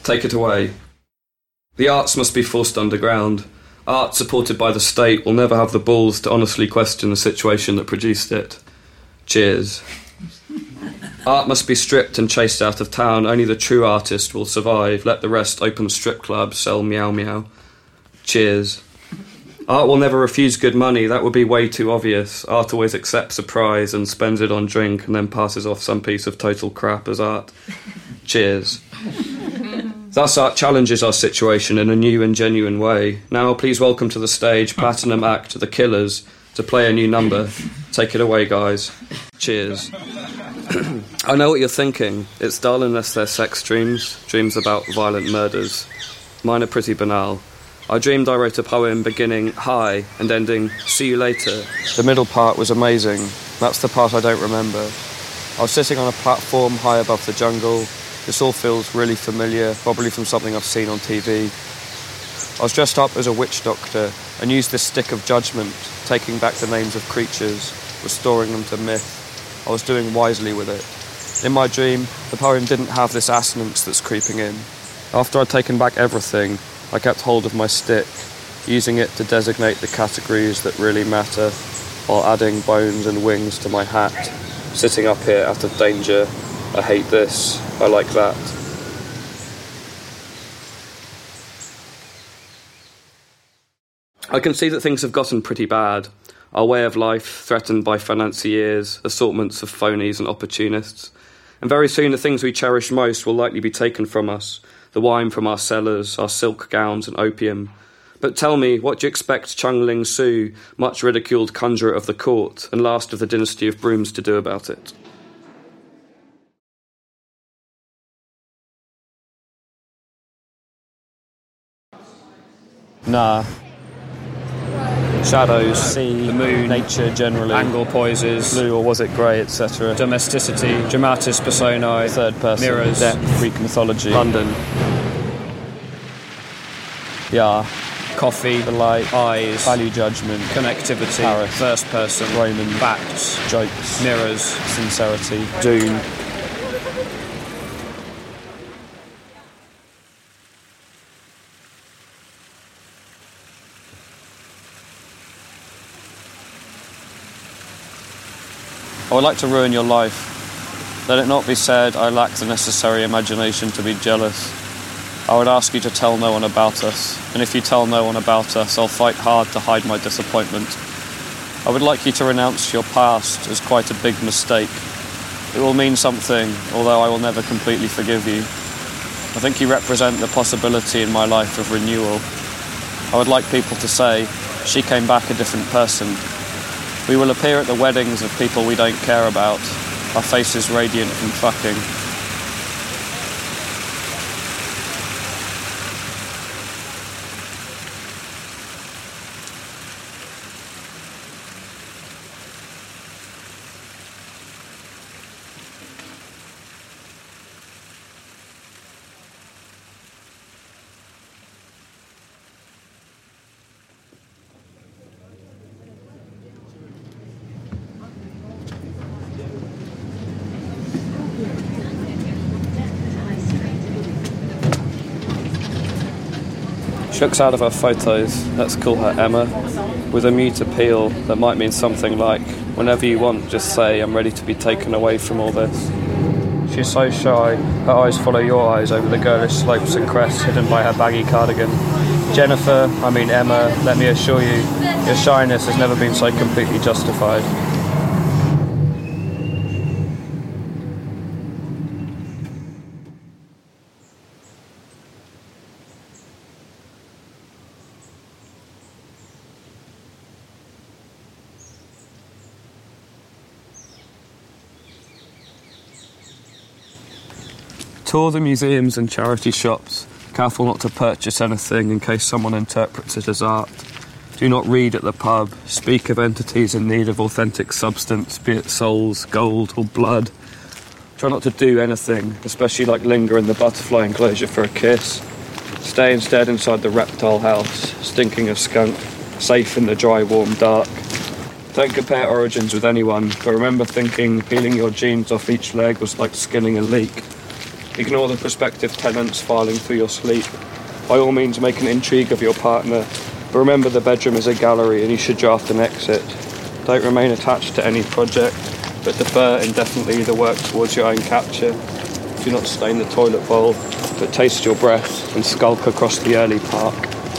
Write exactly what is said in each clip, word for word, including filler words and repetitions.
take it away. The arts must be forced underground. Art supported by the state will never have the balls to honestly question the situation that produced it. Cheers. Art must be stripped and chased out of town. Only the true artist will survive. Let the rest open strip clubs, sell meow meow. Cheers. Art will never refuse good money. That would be way too obvious. Art always accepts a prize and spends it on drink and then passes off some piece of total crap as art. Cheers. Thus art challenges our situation in a new and genuine way. Now please welcome to the stage Platinum Act, The Killers, to play a new number. Take it away, guys. Cheers. I know what you're thinking. It's dull unless they're sex dreams, dreams about violent murders. Mine are pretty banal. I dreamed I wrote a poem beginning hi and ending see you later. The middle part was amazing. That's the part I don't remember. I was sitting on a platform high above the jungle. This all feels really familiar, probably from something I've seen on T V. I was dressed up as a witch doctor and used this stick of judgment, taking back the names of creatures, restoring them to myth. I was doing wisely with it. In my dream, the poem didn't have this assonance that's creeping in. After I'd taken back everything, I kept hold of my stick, using it to designate the categories that really matter, while adding bones and wings to my hat, sitting up here out of danger. I hate this, I like that. I can see that things have gotten pretty bad. Our way of life threatened by financiers, assortments of phonies and opportunists. And very soon the things we cherish most will likely be taken from us. The wine from our cellars, our silk gowns and opium. But tell me, what do you expect Chung Ling Soo, much ridiculed conjurer of the court and last of the dynasty of brooms, to do about it? Nah. Shadows, sea, the moon, nature generally, angle poises, blue or was it grey, et cetera. Domesticity, dramatis personae, third person, mirrors, depth, Greek mythology, London. Yeah. Coffee, the light, eyes, value judgment, connectivity, Paris, first person, Roman, facts, jokes, mirrors, sincerity, Dune. I would like to ruin your life. Let it not be said I lack the necessary imagination to be jealous. I would ask you to tell no one about us, and if you tell no one about us, I'll fight hard to hide my disappointment. I would like you to renounce your past as quite a big mistake. It will mean something, although I will never completely forgive you. I think you represent the possibility in my life of renewal. I would like people to say, she came back a different person. We will appear at the weddings of people we don't care about, our faces radiant from fucking. She looks out of her photos, let's call her Emma, with a mute appeal that might mean something like, whenever you want, just say, I'm ready to be taken away from all this. She's so shy, her eyes follow your eyes over the girlish slopes and crests hidden by her baggy cardigan. Jennifer, I mean Emma, let me assure you, your shyness has never been so completely justified. Tour the museums and charity shops, careful not to purchase anything in case someone interprets it as art. Do not read at the pub, speak of entities in need of authentic substance, be it souls, gold or blood. Try not to do anything, especially like linger in the butterfly enclosure for a kiss. Stay instead inside the reptile house, stinking of skunk, safe in the dry, warm dark. Don't compare origins with anyone, but remember thinking peeling your jeans off each leg was like skinning a leek. Ignore the prospective tenants filing through your sleep. By all means, make an intrigue of your partner, but remember the bedroom is a gallery and you should draft an exit. Don't remain attached to any project, but defer indefinitely the work towards your own capture. Do not stain the toilet bowl, but taste your breath and skulk across the early park.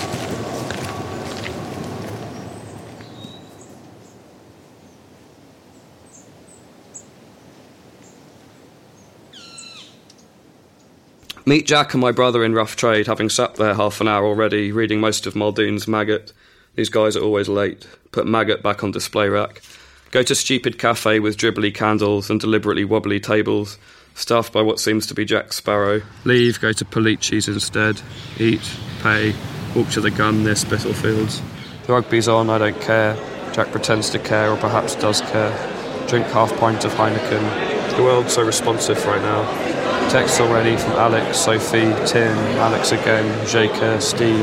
Meet Jack and my brother in rough trade, having sat there half an hour already, reading most of Muldoon's Maggot. These guys are always late. Put Maggot back on display rack. Go to stupid cafe with dribbly candles and deliberately wobbly tables, staffed by what seems to be Jack Sparrow. Leave, go to Polici's instead. Eat, pay, walk to the gun near Spitalfields. The rugby's on, I don't care. Jack pretends to care, or perhaps does care. Drink half pint of Heineken. The world's so responsive right now. Texts already from Alex, Sophie, Tim, Alex again, Jaker, Steve.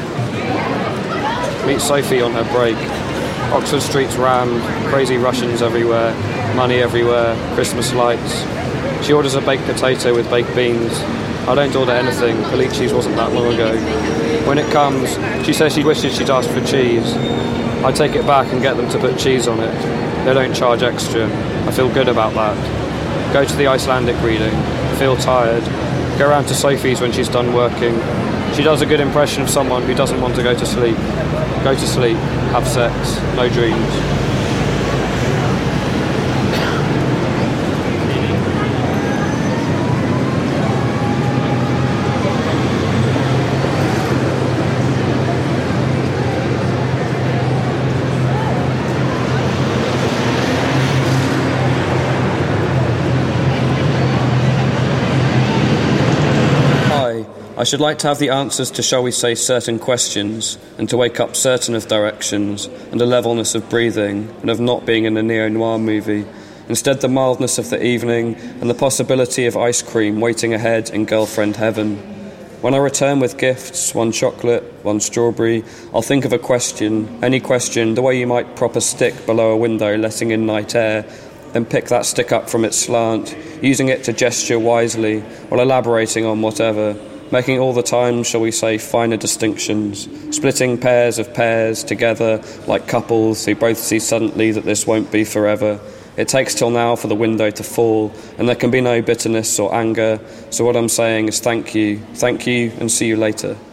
Meet Sophie on her break. Oxford Street's rammed, crazy Russians everywhere, money everywhere, Christmas lights. She orders a baked potato with baked beans. I don't order anything, Polici's wasn't that long ago. When it comes, she says she wishes she'd asked for cheese. I take it back and get them to put cheese on it. They don't charge extra. I feel good about that. Go to the Icelandic reading. Feel tired. Go round to Sophie's when she's done working. She does a good impression of someone who doesn't want to go to sleep. Go to sleep. Have sex. No dreams. I should like to have the answers to, shall we say, certain questions, and to wake up certain of directions, and a levelness of breathing, and of not being in a neo-noir movie. Instead, the mildness of the evening, and the possibility of ice cream waiting ahead in girlfriend heaven. When I return with gifts, one chocolate, one strawberry, I'll think of a question, any question, the way you might prop a stick below a window letting in night air, then pick that stick up from its slant, using it to gesture wisely, while elaborating on whatever, making all the time, shall we say, finer distinctions, splitting pairs of pairs together like couples who both see suddenly that this won't be forever. It takes till now for the window to fall, and there can be no bitterness or anger, so what I'm saying is thank you, thank you, and see you later.